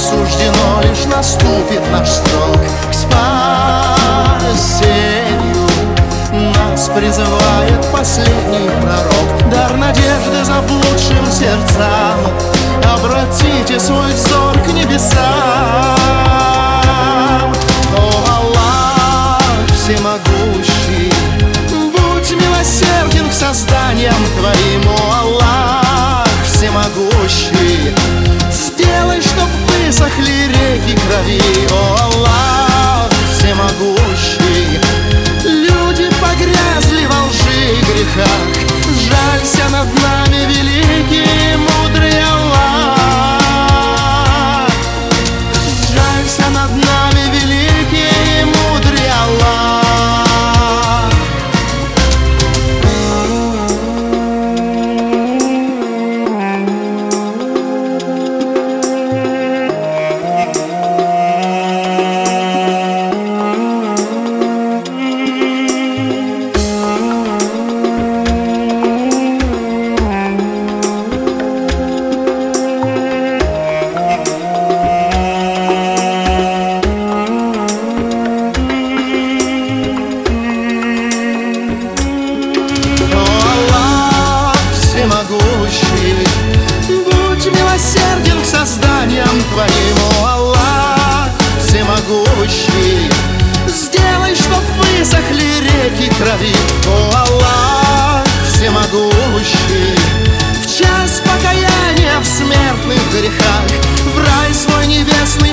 суждено, лишь наступит наш срок к спасению. Нас призывает последний пророк, дар надежды заблудшим сердцам. Обратите свой взор к небесам. О, Аллах всемогущий, будь милосерден к созданиям Твоим. О, Аллах всемогущий, сделай, чтоб высохли реки крови. О, Аллах всемогущий, люди погрязли во лжи и грехах. Жалься над нами, великий и мудрый Аллах. Жалься над нами, великий и мудрый Аллах. Будь милосерден к созданиям Твоим. О, Аллах всемогущий, сделай, чтоб высохли реки крови. О, Аллах всемогущий, в час покаяния в смертных грехах в рай свой небесный